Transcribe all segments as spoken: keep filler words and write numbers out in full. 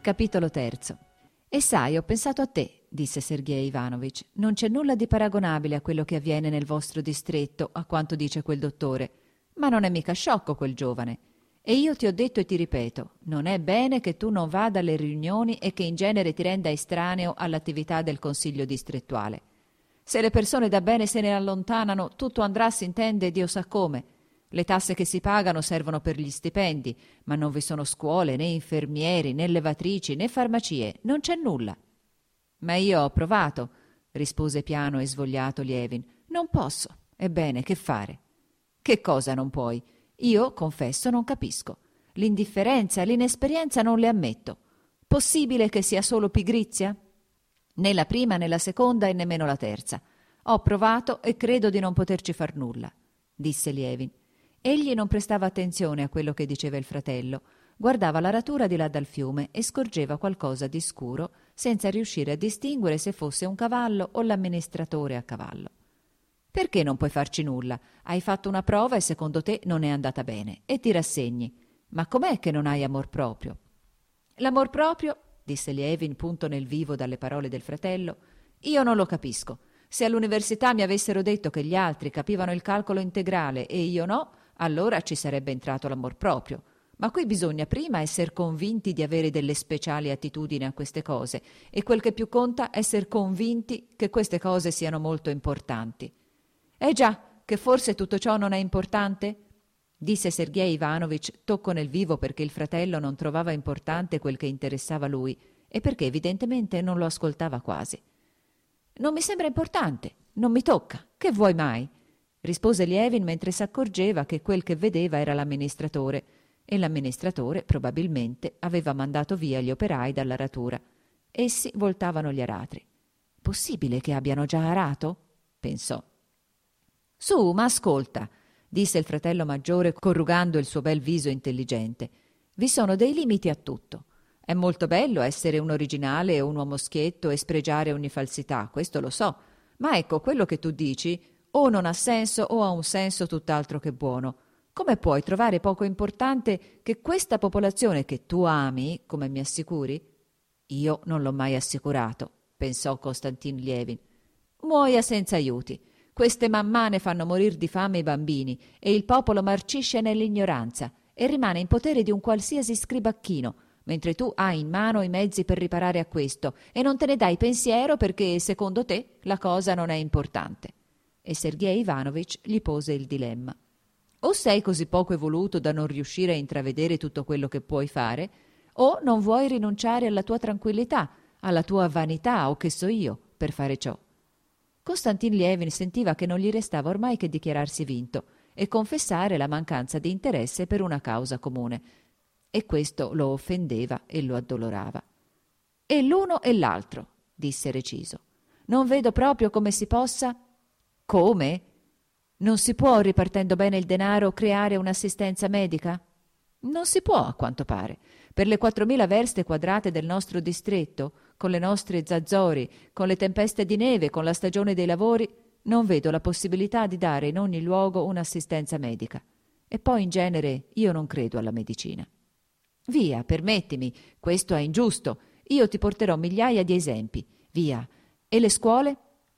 Capitolo terzo. E sai, ho pensato a te, disse Sergej Ivanovich. Non c'è nulla di paragonabile a quello che avviene nel vostro distretto, a quanto dice quel dottore. Ma non è mica sciocco quel giovane. E io ti ho detto e ti ripeto, non è bene che tu non vada alle riunioni e che in genere ti renda estraneo all'attività del consiglio distrettuale. Se le persone da bene se ne allontanano, tutto andrà, si intende, Dio sa come. Le tasse che si pagano servono per gli stipendi, ma non vi sono scuole, né infermieri, né levatrici, né farmacie, non c'è nulla. Ma io ho provato, rispose piano e svogliato Lievin. Non posso. Ebbene, che fare? Che cosa non puoi? Io, confesso, non capisco. L'indifferenza e l'inesperienza non le ammetto. Possibile che sia solo pigrizia? Né la prima, né la seconda e nemmeno la terza. Ho provato e credo di non poterci far nulla, disse Lievin. Egli non prestava attenzione a quello che diceva il fratello, guardava l'aratura di là dal fiume e scorgeva qualcosa di scuro senza riuscire a distinguere se fosse un cavallo o l'amministratore a cavallo. Perché non puoi farci nulla? Hai fatto una prova e secondo te non è andata bene e ti rassegni. Ma com'è che non hai amor proprio? L'amor proprio, disse Lievin punto nel vivo dalle parole del fratello, io non lo capisco. Se all'università mi avessero detto che gli altri capivano il calcolo integrale e io no, allora ci sarebbe entrato l'amor proprio. Ma qui bisogna prima essere convinti di avere delle speciali attitudini a queste cose e quel che più conta essere convinti che queste cose siano molto importanti. Eh già, che forse tutto ciò non è importante? Disse Sergej Ivanovich tocco nel vivo perché il fratello non trovava importante quel che interessava lui e perché evidentemente non lo ascoltava quasi. Non mi sembra importante, non mi tocca, che vuoi mai? Rispose Lievin mentre s'accorgeva che quel che vedeva era l'amministratore e l'amministratore probabilmente aveva mandato via gli operai dall'aratura. Essi voltavano gli aratri. Possibile che abbiano già arato? Pensò. Su, ma ascolta, disse il fratello maggiore corrugando il suo bel viso intelligente. Vi sono dei limiti a tutto. È molto bello essere un originale e un uomo schietto e spregiare ogni falsità, questo lo so. Ma ecco, quello che tu dici o non ha senso o ha un senso tutt'altro che buono. Come puoi trovare poco importante che questa popolazione che tu ami, come mi assicuri? Io non l'ho mai assicurato, pensò Konstantin Lievin. Muoia senza aiuti. Queste mammane fanno morir di fame i bambini e il popolo marcisce nell'ignoranza e rimane in potere di un qualsiasi scribacchino, mentre tu hai in mano i mezzi per riparare a questo e non te ne dai pensiero perché, secondo te, la cosa non è importante. E Sergej Ivanovich gli pose il dilemma. O sei così poco evoluto da non riuscire a intravedere tutto quello che puoi fare, o non vuoi rinunciare alla tua tranquillità, alla tua vanità o che so io, per fare ciò. Konstantin Lievin sentiva che non gli restava ormai che dichiararsi vinto e confessare la mancanza di interesse per una causa comune, e questo lo offendeva e lo addolorava. E l'uno e l'altro, disse reciso. Non vedo proprio come si possa... Come? Non si può, ripartendo bene il denaro, creare un'assistenza medica? Non si può, a quanto pare. Per le quattromila verste quadrate del nostro distretto, con le nostre zazzori, con le tempeste di neve, con la stagione dei lavori, non vedo la possibilità di dare in ogni luogo un'assistenza medica. E poi in genere io non credo alla medicina. Via, permettimi, questo è ingiusto. Io ti porterò migliaia di esempi. Via. E le scuole?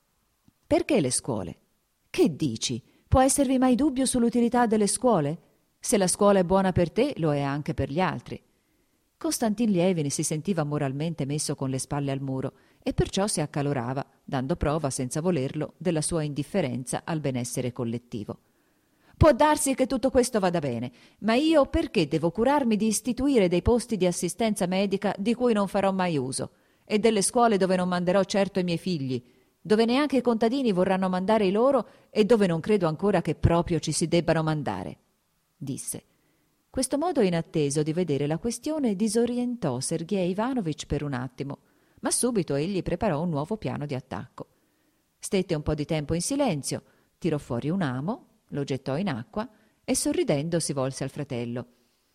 Perché le scuole? Che dici? Può esservi mai dubbio sull'utilità delle scuole? Se la scuola è buona per te, lo è anche per gli altri. Konstantin Lievin si sentiva moralmente messo con le spalle al muro e perciò si accalorava, dando prova, senza volerlo, della sua indifferenza al benessere collettivo. Può darsi che tutto questo vada bene, ma io perché devo curarmi di istituire dei posti di assistenza medica di cui non farò mai uso, e delle scuole dove non manderò certo i miei figli, dove neanche i contadini vorranno mandare i loro e dove non credo ancora che proprio ci si debbano mandare, disse. Questo modo inatteso di vedere la questione disorientò Sergej Ivanovich per un attimo, ma subito egli preparò un nuovo piano di attacco. Stette un po' di tempo in silenzio, tirò fuori un amo, lo gettò in acqua e sorridendo si volse al fratello.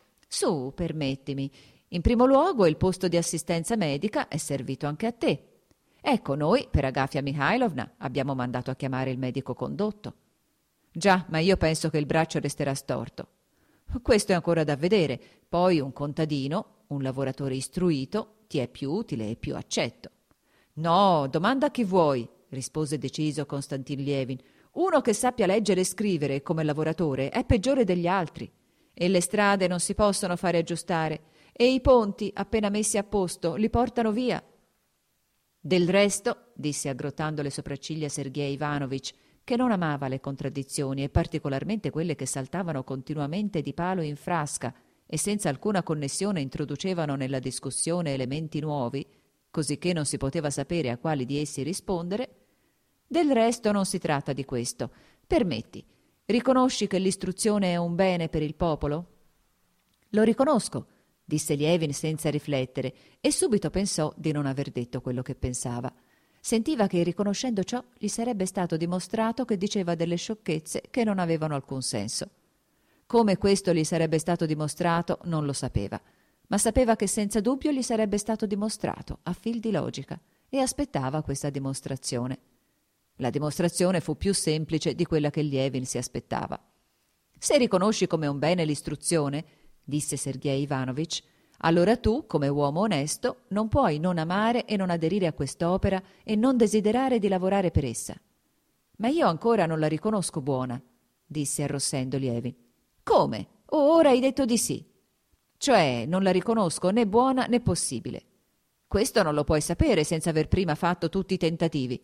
Su, permettimi, in primo luogo il posto di assistenza medica è servito anche a te. Ecco, noi per Agafia Mikhailovna abbiamo mandato a chiamare il medico condotto. Già, ma io penso che il braccio resterà storto. Questo è ancora da vedere. Poi un contadino, un lavoratore istruito, ti è più utile e più accetto. No, domanda a chi vuoi, rispose deciso Konstantin Lievin. Uno che sappia leggere e scrivere come lavoratore è peggiore degli altri. E le strade non si possono fare aggiustare, e i ponti, appena messi a posto, li portano via. Del resto, disse aggrottando le sopracciglia Sergej Ivanovich, che non amava le contraddizioni e particolarmente quelle che saltavano continuamente di palo in frasca e senza alcuna connessione introducevano nella discussione elementi nuovi, cosicché non si poteva sapere a quali di essi rispondere. Del resto non si tratta di questo. Permetti, riconosci che l'istruzione è un bene per il popolo? Lo riconosco, disse Lievin senza riflettere, e subito pensò di non aver detto quello che pensava. Sentiva che, riconoscendo ciò, gli sarebbe stato dimostrato che diceva delle sciocchezze che non avevano alcun senso. Come questo gli sarebbe stato dimostrato non lo sapeva, ma sapeva che senza dubbio gli sarebbe stato dimostrato a fil di logica, e aspettava questa dimostrazione. La dimostrazione fu più semplice di quella che Lievin si aspettava. Se riconosci come un bene l'istruzione, disse Sergej Ivanovich, allora tu, come uomo onesto, non puoi non amare e non aderire a quest'opera e non desiderare di lavorare per essa. Ma io ancora non la riconosco buona, disse arrossendo Lievin. Come? Oh, ora hai detto di sì. Cioè, non la riconosco né buona né possibile. Questo non lo puoi sapere senza aver prima fatto tutti i tentativi.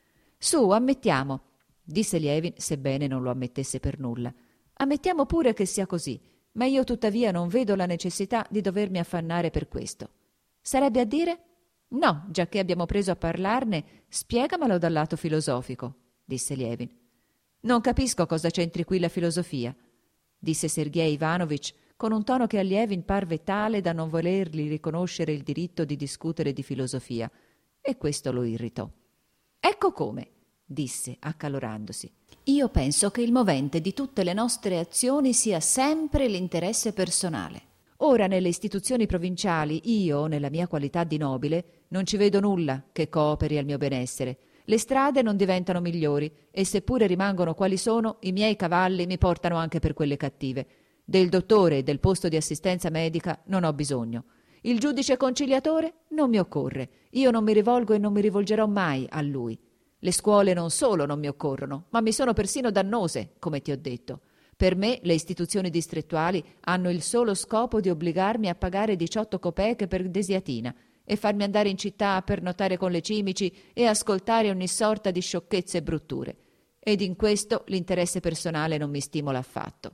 Su, ammettiamo, disse Lievin, sebbene non lo ammettesse per nulla. Ammettiamo pure che sia così, ma io tuttavia non vedo la necessità di dovermi affannare per questo. Sarebbe a dire? No, giacché abbiamo preso a parlarne, spiegamelo dal lato filosofico, disse Lievin. Non capisco cosa c'entri qui la filosofia, disse Sergej Ivanovich con un tono che a Lievin parve tale da non volergli riconoscere il diritto di discutere di filosofia, e questo lo irritò. Ecco come, disse accalorandosi. Io penso che il movente di tutte le nostre azioni sia sempre l'interesse personale. Ora nelle istituzioni provinciali io, nella mia qualità di nobile, non ci vedo nulla che cooperi al mio benessere. Le strade non diventano migliori e seppure rimangono quali sono, i miei cavalli mi portano anche per quelle cattive. Del dottore e del posto di assistenza medica non ho bisogno. Il giudice conciliatore non mi occorre. Io non mi rivolgo e non mi rivolgerò mai a lui. Le scuole non solo non mi occorrono, ma mi sono persino dannose, come ti ho detto. Per me le istituzioni distrettuali hanno il solo scopo di obbligarmi a pagare diciotto copeche per desiatina e farmi andare in città a pernotare con le cimici e ascoltare ogni sorta di sciocchezze e brutture. Ed in questo l'interesse personale non mi stimola affatto.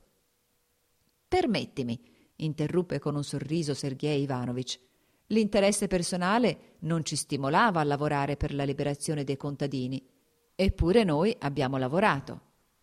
Permettimi, interruppe con un sorriso Sergej Ivanovich. L'interesse personale non ci stimolava a lavorare per la liberazione dei contadini. Eppure noi abbiamo lavorato.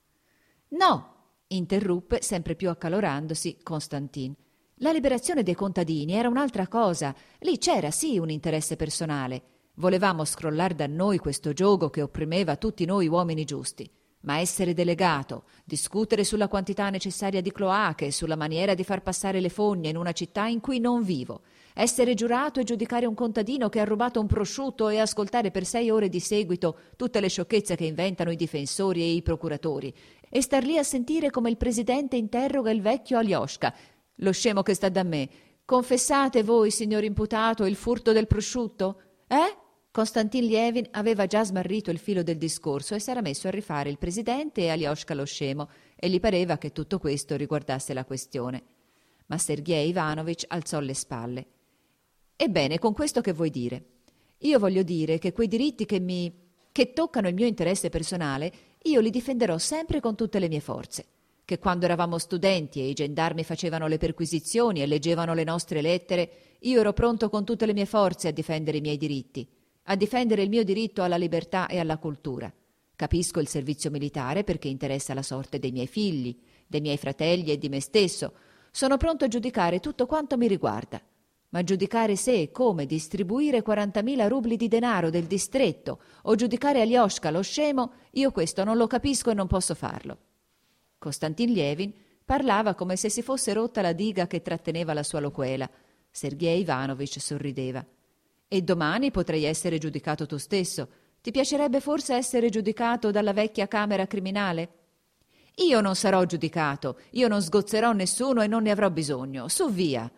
No, interruppe, sempre più accalorandosi, Konstantin. La liberazione dei contadini era un'altra cosa. Lì c'era sì un interesse personale. Volevamo scrollar da noi questo giogo che opprimeva tutti noi uomini giusti. Ma essere delegato, discutere sulla quantità necessaria di cloache, sulla maniera di far passare le fogne in una città in cui non vivo, essere giurato e giudicare un contadino che ha rubato un prosciutto e ascoltare per sei ore di seguito tutte le sciocchezze che inventano i difensori e i procuratori, e star lì a sentire come il presidente interroga il vecchio Alioshka, lo scemo che sta da me. Confessate voi, signor imputato, il furto del prosciutto? Eh? Konstantin Lievin aveva già smarrito il filo del discorso e s'era messo a rifare il presidente e Alioshka lo scemo, e gli pareva che tutto questo riguardasse la questione. Ma Sergej Ivanovich alzò le spalle. Ebbene, con questo che vuoi dire? Io voglio dire che quei diritti che mi... che toccano il mio interesse personale, io li difenderò sempre con tutte le mie forze. Che quando eravamo studenti e i gendarmi facevano le perquisizioni e leggevano le nostre lettere, io ero pronto con tutte le mie forze a difendere i miei diritti, a difendere il mio diritto alla libertà e alla cultura. Capisco il servizio militare perché interessa la sorte dei miei figli, dei miei fratelli e di me stesso. Sono pronto a giudicare tutto quanto mi riguarda. Ma giudicare se e come distribuire quarantamila rubli di denaro del distretto o giudicare Alioshka lo scemo, io questo non lo capisco e non posso farlo. Konstantin Lievin parlava come se si fosse rotta la diga che tratteneva la sua loquela. Sergej Ivanovich sorrideva. E domani potrei essere giudicato tu stesso. Ti piacerebbe forse essere giudicato dalla vecchia camera criminale? Io non sarò giudicato, io non sgozzerò nessuno e non ne avrò bisogno. Su via!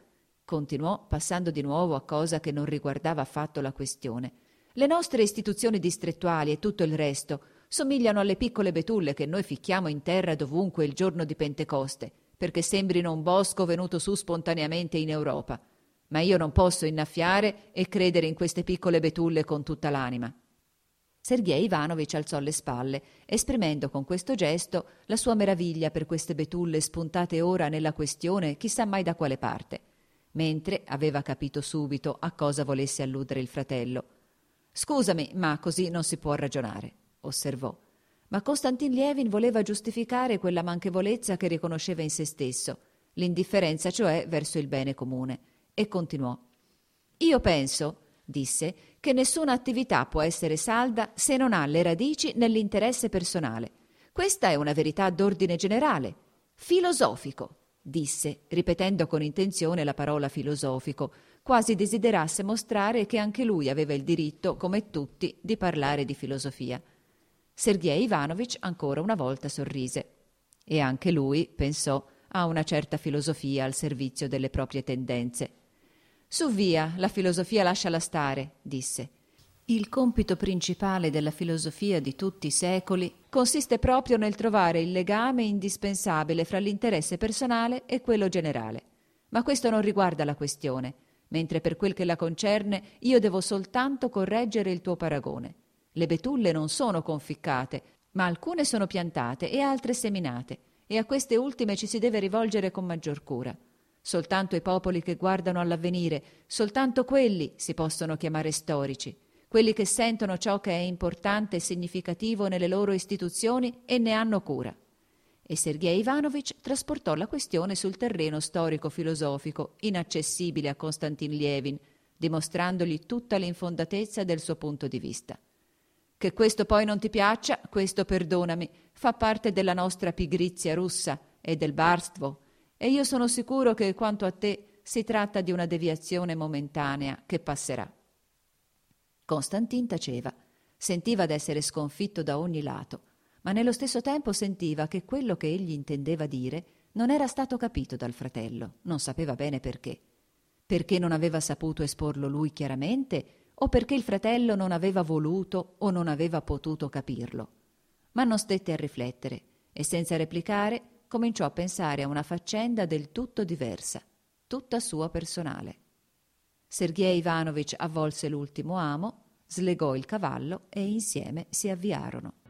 continuò, passando di nuovo a cosa che non riguardava affatto la questione. Le nostre istituzioni distrettuali e tutto il resto somigliano alle piccole betulle che noi ficchiamo in terra dovunque il giorno di Pentecoste, perché sembrino un bosco venuto su spontaneamente in Europa. Ma io non posso innaffiare e credere in queste piccole betulle con tutta l'anima. Sergej Ivanovich alzò le spalle, esprimendo con questo gesto la sua meraviglia per queste betulle spuntate ora nella questione chissà mai da quale parte, mentre aveva capito subito a cosa volesse alludere il fratello. «Scusami, ma così non si può ragionare», osservò. Ma Konstantin Lievin voleva giustificare quella manchevolezza che riconosceva in se stesso, l'indifferenza cioè verso il bene comune, e continuò. «Io penso», disse, «che nessuna attività può essere salda se non ha le radici nell'interesse personale. Questa è una verità d'ordine generale. Filosofico», disse, ripetendo con intenzione la parola filosofico, quasi desiderasse mostrare che anche lui aveva il diritto, come tutti, di parlare di filosofia. Sergej Ivanovich ancora una volta sorrise. E anche lui, pensò, ha una certa filosofia al servizio delle proprie tendenze. «Su via, la filosofia lasciala stare», disse. «Il compito principale della filosofia di tutti i secoli consiste proprio nel trovare il legame indispensabile fra l'interesse personale e quello generale. Ma questo non riguarda la questione, mentre per quel che la concerne io devo soltanto correggere il tuo paragone. Le betulle non sono conficcate, ma alcune sono piantate e altre seminate, e a queste ultime ci si deve rivolgere con maggior cura. Soltanto i popoli che guardano all'avvenire, soltanto quelli si possono chiamare storici, quelli che sentono ciò che è importante e significativo nelle loro istituzioni e ne hanno cura». E Sergej Ivanovich trasportò la questione sul terreno storico-filosofico, inaccessibile a Konstantin Lievin, dimostrandogli tutta l'infondatezza del suo punto di vista. «Che questo poi non ti piaccia, questo perdonami, fa parte della nostra pigrizia russa e del barstvo, e io sono sicuro che quanto a te si tratta di una deviazione momentanea che passerà». Konstantin taceva, sentiva d'essere sconfitto da ogni lato, ma nello stesso tempo sentiva che quello che egli intendeva dire non era stato capito dal fratello, non sapeva bene perché. Perché non aveva saputo esporlo lui chiaramente, o perché il fratello non aveva voluto o non aveva potuto capirlo. Ma non stette a riflettere e senza replicare cominciò a pensare a una faccenda del tutto diversa, tutta sua personale. Sergej Ivanovich avvolse l'ultimo amo, slegò il cavallo e insieme si avviarono.